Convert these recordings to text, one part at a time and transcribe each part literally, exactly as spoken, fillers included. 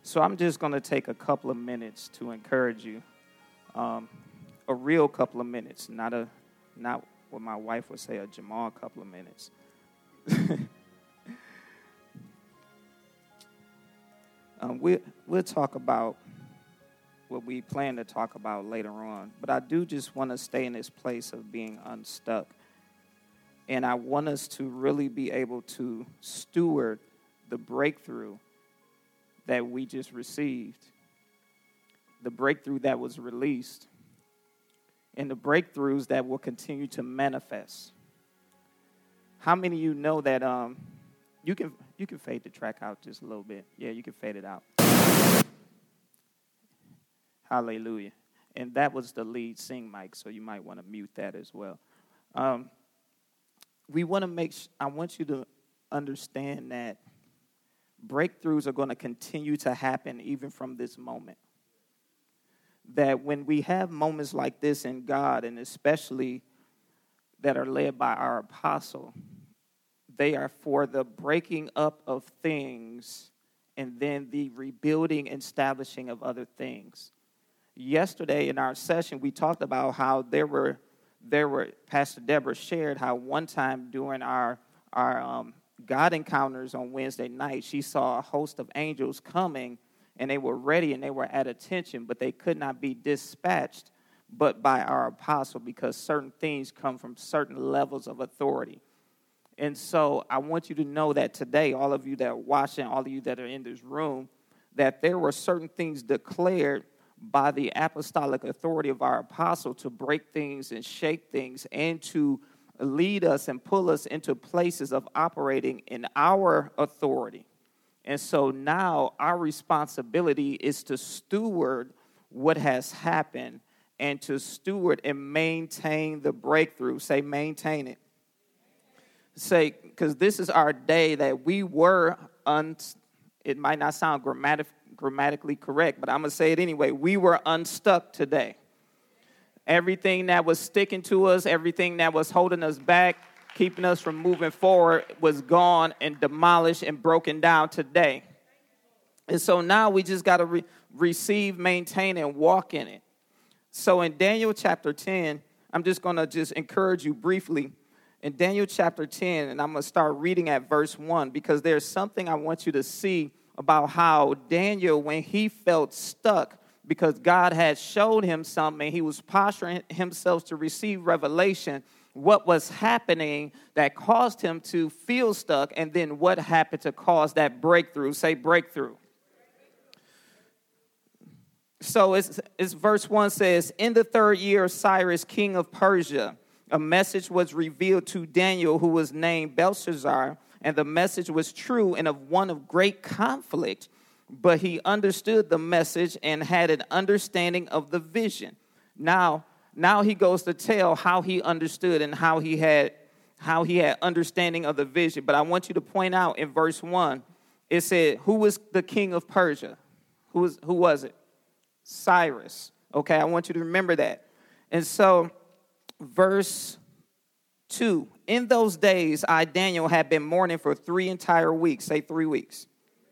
So I'm just going to take a couple of minutes to encourage you, um, a real couple of minutes, not a, not what my wife would say, a Jamal couple of minutes. um, we, we'll talk about what we plan to talk about later on, but I do just want to stay in this place of being unstuck. And I want us to really be able to steward the breakthrough that we just received, the breakthrough that was released, and the breakthroughs that will continue to manifest. How many of you know that um, you can you can fade the track out just a little bit? Yeah, you can fade it out. Hallelujah. And that was the lead sing mic, so you might want to mute that as well. Um, we want to make, sh- I want you to understand that breakthroughs are going to continue to happen even from this moment. That when we have moments like this in God, and especially that are led by our apostle, they are for the breaking up of things and then the rebuilding and establishing of other things. Yesterday in our session, we talked about how there were, there were, Pastor Deborah shared how one time during our, our um, God encounters on Wednesday night, she saw a host of angels coming, and they were ready and they were at attention, but they could not be dispatched but by our apostle, because certain things come from certain levels of authority. And so I want you to know that today, all of you that are watching, all of you that are in this room, that there were certain things declared by the apostolic authority of our apostle to break things and shake things and to lead us and pull us into places of operating in our authority. And so now our responsibility is to steward what has happened and to steward and maintain the breakthrough. Say, maintain it. Say, because this is our day that we were, un- it might not sound grammatic, grammatically correct, but I'm going to say it anyway. We were unstuck today. Everything that was sticking to us, everything that was holding us back, keeping us from moving forward was gone and demolished and broken down today. And so now we just got to re- receive, maintain, and walk in it. So in Daniel chapter ten, I'm just going to just encourage you briefly. In Daniel chapter ten, and I'm going to start reading at verse one, because there's something I want you to see about how Daniel, when he felt stuck, because God had showed him something, he was posturing himself to receive revelation, what was happening that caused him to feel stuck, and then what happened to cause that breakthrough. Say breakthrough. So it's, it's verse one says, in the third year of Cyrus, king of Persia, a message was revealed to Daniel, who was named Belshazzar, and the message was true and of one of great conflict. But he understood the message and had an understanding of the vision. Now, now he goes to tell how he understood and how he had how he had understanding of the vision. But I want you to point out in verse one, it said, who was the king of Persia? Who was who was it? Cyrus. Okay, I want you to remember that. And so, verse two, in those days, I, Daniel, had been mourning for three entire weeks. Say three weeks.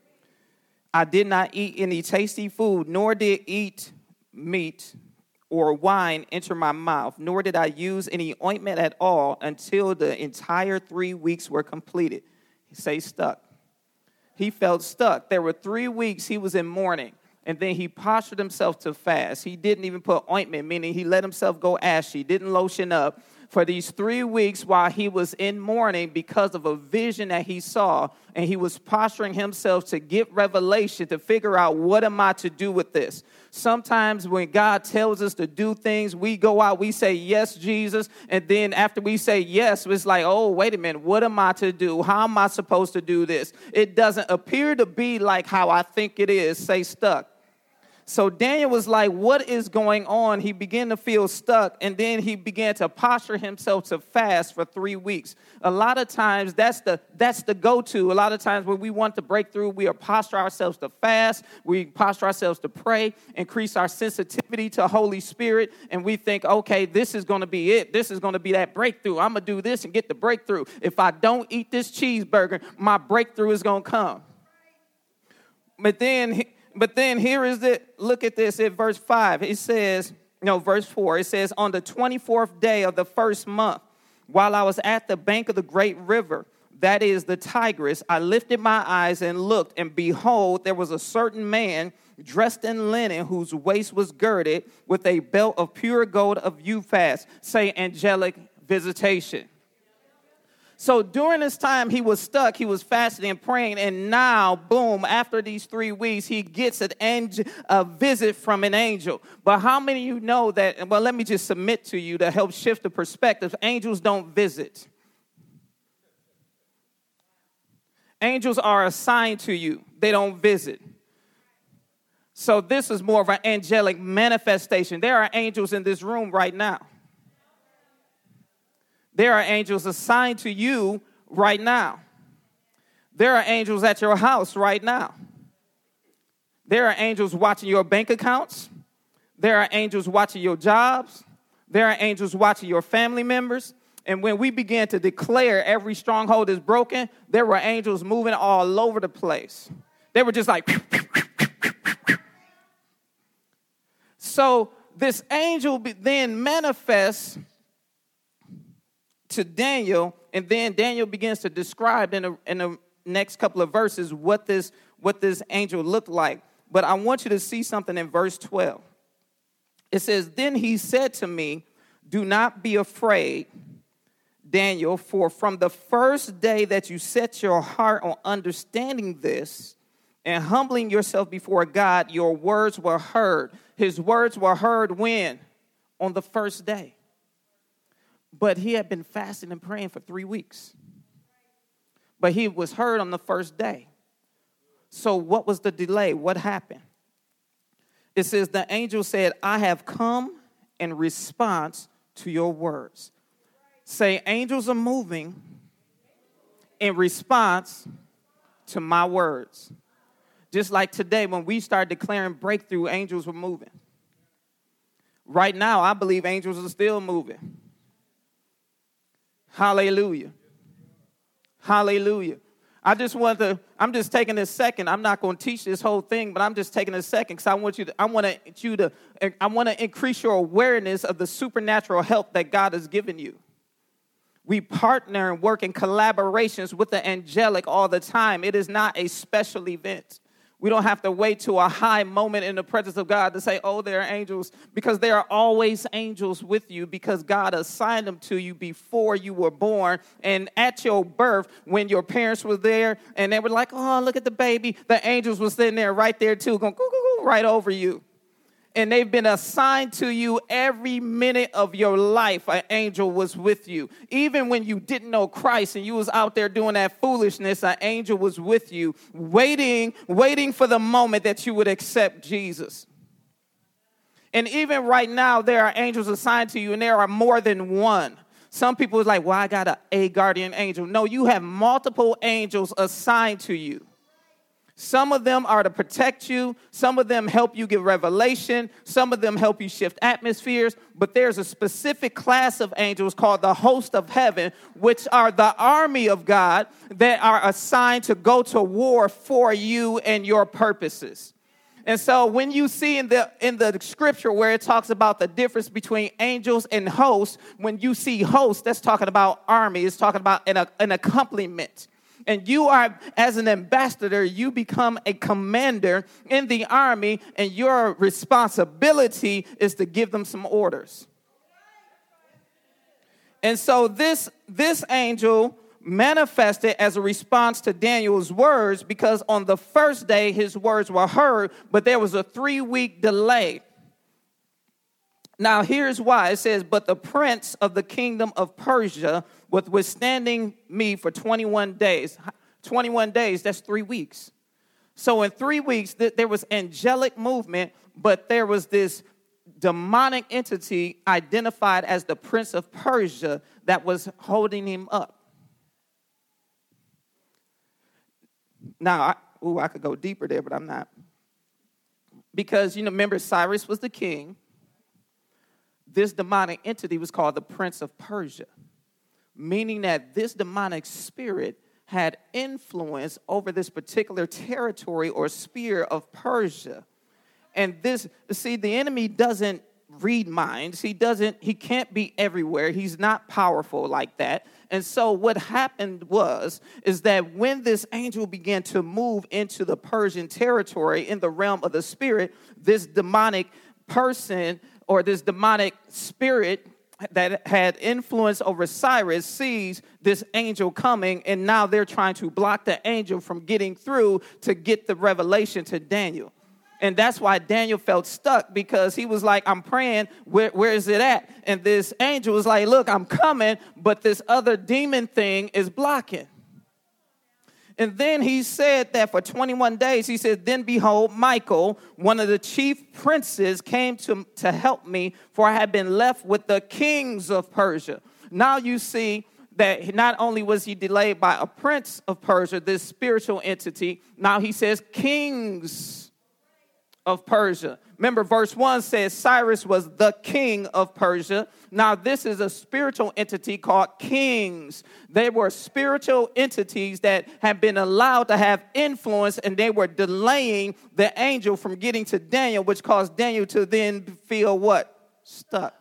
I did not eat any tasty food, nor did eat meat or wine enter my mouth, nor did I use any ointment at all until the entire three weeks were completed. Say stuck. He felt stuck. There were three weeks he was in mourning, and then he postured himself to fast. He didn't even put ointment, meaning he let himself go ashy, didn't lotion up for these three weeks while he was in mourning because of a vision that he saw, and he was posturing himself to get revelation to figure out, what am I to do with this? Sometimes when God tells us to do things, we go out, we say, yes, Jesus, and then after we say yes, it's like, oh, wait a minute, what am I to do? How am I supposed to do this? It doesn't appear to be like how I think it is. Say stuck. So Daniel was like, what is going on? He began to feel stuck, and then he began to posture himself to fast for three weeks. A lot of times, that's the that's the go-to. A lot of times when we want to break through, we are posture ourselves to fast. We posture ourselves to pray, increase our sensitivity to Holy Spirit, and we think, okay, this is going to be it. This is going to be that breakthrough. I'm going to do this and get the breakthrough. If I don't eat this cheeseburger, my breakthrough is going to come. But then But then here is it. Look at this in verse five. It says, no, verse four. It says, on the twenty-fourth day of the first month, while I was at the bank of the great river, that is the Tigris, I lifted my eyes and looked, and behold, there was a certain man dressed in linen, whose waist was girded with a belt of pure gold of Uphaz, say angelic visitation. So during this time, he was stuck, he was fasting and praying, and now, boom, after these three weeks, he gets an angel, a visit from an angel. But how many of you know that, well, let me just submit to you to help shift the perspective, angels don't visit. Angels are assigned to you. They don't visit. So this is more of an angelic manifestation. There are angels in this room right now. There are angels assigned to you right now. There are angels at your house right now. There are angels watching your bank accounts. There are angels watching your jobs. There are angels watching your family members. And when we began to declare every stronghold is broken, there were angels moving all over the place. They were just like... So this angel then manifests to Daniel, and then Daniel begins to describe in, a, in the next couple of verses what this, what this angel looked like. But I want you to see something in verse twelve. It says, then he said to me, do not be afraid, Daniel, for from the first day that you set your heart on understanding this and humbling yourself before God, your words were heard. His words were heard when? On the first day. But he had been fasting and praying for three weeks. But he was heard on the first day. So what was the delay? What happened? It says the angel said, I have come in response to your words. Say, angels are moving in response to my words. Just like today, when we started declaring breakthrough, angels were moving. Right now, I believe angels are still moving. Hallelujah. Hallelujah. I just want to, I'm just taking a second. I'm not going to teach this whole thing, but I'm just taking a second because I want you to, I want to, you to, I want to increase your awareness of the supernatural help that God has given you. We partner and work in collaborations with the angelic all the time. It is not a special event. We don't have to wait to a high moment in the presence of God to say, oh, there are angels, because there are always angels with you because God assigned them to you before you were born. And at your birth, when your parents were there and they were like, oh, look at the baby, the angels were sitting there right there too, going goo, goo, goo, right over you. And they've been assigned to you every minute of your life. An angel was with you. Even when you didn't know Christ and you was out there doing that foolishness, an angel was with you, waiting, waiting for the moment that you would accept Jesus. And even right now, there are angels assigned to you, and there are more than one. Some people is like, well, I got a, a guardian angel. No, you have multiple angels assigned to you. Some of them are to protect you. Some of them help you get revelation. Some of them help you shift atmospheres. But there's a specific class of angels called the host of heaven, which are the army of God that are assigned to go to war for you and your purposes. And so when you see in the in the scripture where it talks about the difference between angels and hosts, when you see hosts, that's talking about army. It's talking about an, an accompaniment. And you are, as an ambassador, you become a commander in the army, and your responsibility is to give them some orders. And so this, this angel manifested as a response to Daniel's words, because on the first day his words were heard, but there was a three-week delay. Now, here's why. It says, but the prince of the kingdom of Persia was withstanding me for twenty-one days. twenty-one days, that's three weeks. So in three weeks, th- there was angelic movement, but there was this demonic entity identified as the prince of Persia that was holding him up. Now, I, ooh, I could go deeper there, but I'm not. Because, you know, remember, Cyrus was the king. This demonic entity was called the Prince of Persia, meaning that this demonic spirit had influence over this particular territory or sphere of Persia. And this, see, the enemy doesn't read minds. He doesn't, he can't be everywhere. He's not powerful like that. And so what happened was, is that when this angel began to move into the Persian territory in the realm of the spirit, this demonic person or this demonic spirit that had influence over Cyrus sees this angel coming, and now they're trying to block the angel from getting through to get the revelation to Daniel. And that's why Daniel felt stuck, because he was like, I'm praying, where, where is it at? And this angel was like, look, I'm coming, but this other demon thing is blocking. And then he said that for twenty-one days, he said, then behold, Michael, one of the chief princes, came to, to help me, for I had been left with the kings of Persia. Now you see that not only was he delayed by a prince of Persia, this spiritual entity, now he says kings of Persia. Remember, verse one says Cyrus was the king of Persia. Now, this is a spiritual entity called kings. They were spiritual entities that have been allowed to have influence, and they were delaying the angel from getting to Daniel, which caused Daniel to then feel what? Stuck.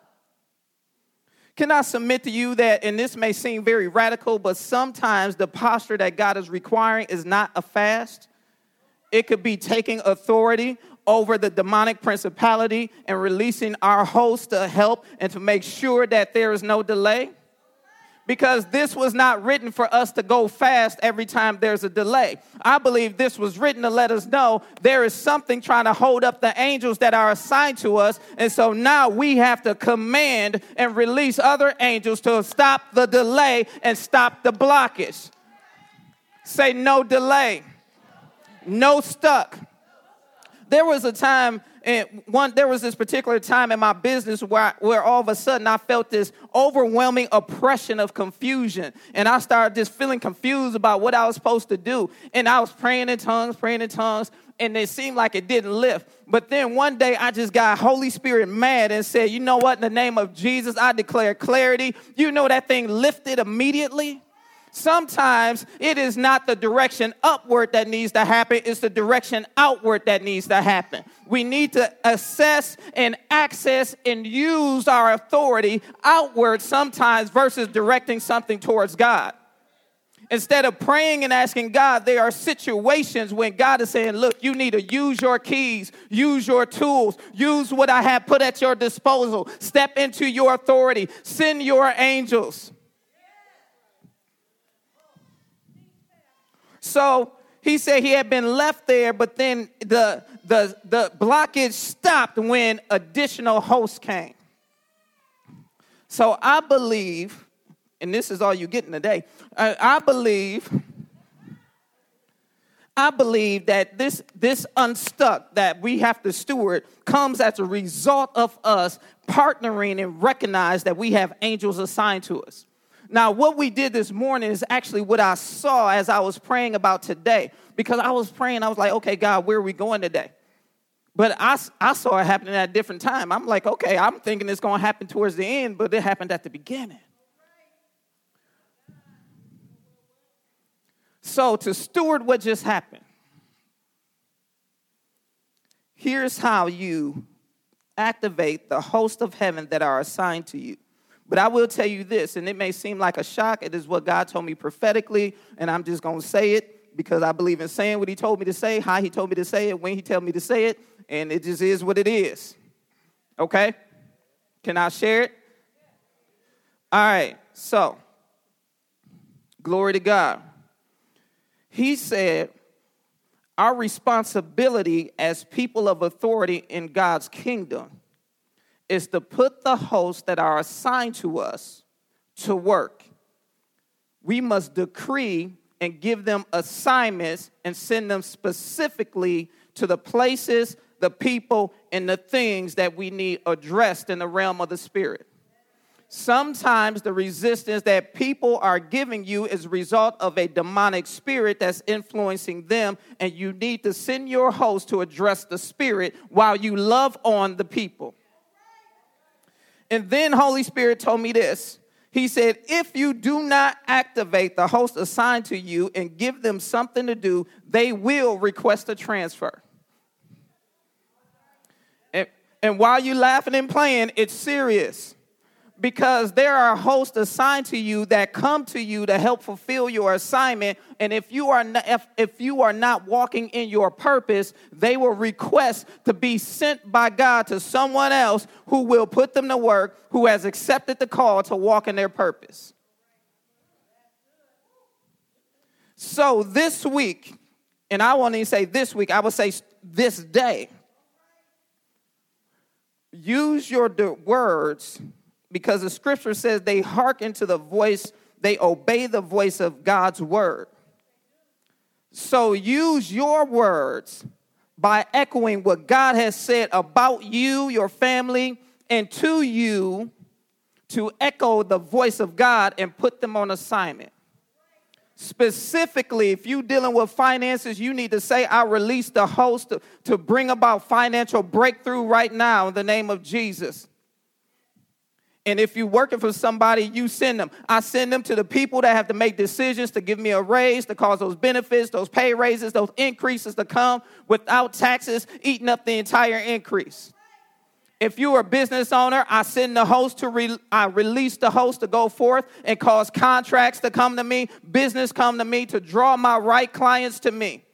Can I submit to you that, and this may seem very radical, but sometimes the posture that God is requiring is not a fast. It could be taking authority over the demonic principality and releasing our host to help and to make sure that there is no delay. Because this was not written for us to go fast every time there's a delay. I believe this was written to let us know there is something trying to hold up the angels that are assigned to us. And so now we have to command and release other angels to stop the delay and stop the blockage. Say no delay, no stuck. There was a time, and one there was this particular time in my business where, I, where all of a sudden I felt this overwhelming oppression of confusion. And I started just feeling confused about what I was supposed to do. And I was praying in tongues, praying in tongues, and it seemed like it didn't lift. But then one day I just got Holy Spirit mad and said, you know what, in the name of Jesus, I declare clarity. You know that thing lifted immediately? Sometimes it is not the direction upward that needs to happen. It's the direction outward that needs to happen. We need to assess and access and use our authority outward sometimes versus directing something towards God. Instead of praying and asking God, there are situations when God is saying, look, you need to use your keys, use your tools, use what I have put at your disposal. Step into your authority. Send your angels. So he said he had been left there, but then the, the, the blockage stopped when additional hosts came. So I believe, and this is all you're getting today, I, I believe, I believe that this, this unstuck that we have to steward comes as a result of us partnering and recognize that we have angels assigned to us. Now, what we did this morning is actually what I saw as I was praying about today. Because I was praying, I was like, okay, God, where are we going today? But I, I saw it happening at a different time. I'm like, okay, I'm thinking it's going to happen towards the end, but it happened at the beginning. So to steward what just happened, here's how you activate the host of heaven that are assigned to you. But I will tell you this, and it may seem like a shock. It is what God told me prophetically, and I'm just going to say it because I believe in saying what he told me to say, how he told me to say it, when he told me to say it, and it just is what it is. Okay? Can I share it? All right, so, glory to God. He said, our responsibility as people of authority in God's kingdom is to put the hosts that are assigned to us to work. We must decree and give them assignments and send them specifically to the places, the people, and the things that we need addressed in the realm of the spirit. Sometimes the resistance that people are giving you is a result of a demonic spirit that's influencing them, and you need to send your host to address the spirit while you love on the people. And then Holy Spirit told me this. He said, if you do not activate the host assigned to you and give them something to do, they will request a transfer. And, and while you're laughing and playing, it's serious. Because there are hosts assigned to you that come to you to help fulfill your assignment. And if you are not, if, if you are not walking in your purpose, they will request to be sent by God to someone else who will put them to work, who has accepted the call to walk in their purpose. So this week, and I won't even say this week, I would say this day, use your words. Because the scripture says they hearken to the voice, they obey the voice of God's word. So use your words by echoing what God has said about you, your family, and to you to echo the voice of God and put them on assignment. Specifically, if you're dealing with finances, you need to say, I release the host to, to bring about financial breakthrough right now in the name of Jesus. And if you're working for somebody, you send them. I send them to the people that have to make decisions to give me a raise, to cause those benefits, those pay raises, those increases to come without taxes eating up the entire increase. If you're a business owner, I send the host to, re- I release the host to go forth and cause contracts to come to me, business come to me, to draw my right clients to me.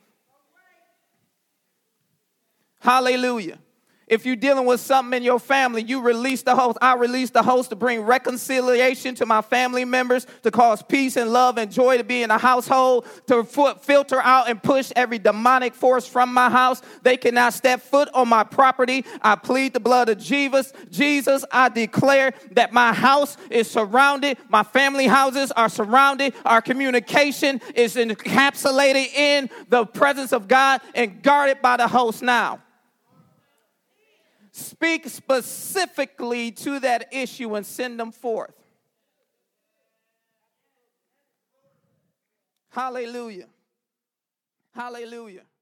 Hallelujah. If you're dealing with something in your family, you release the host. I release the host to bring reconciliation to my family members, to cause peace and love and joy to be in the household, to foot, filter out and push every demonic force from my house. They cannot step foot on my property. I plead the blood of Jesus. Jesus, I declare that my house is surrounded. My family houses are surrounded. Our communication is encapsulated in the presence of God and guarded by the host now. Speak specifically to that issue and send them forth. Hallelujah. Hallelujah.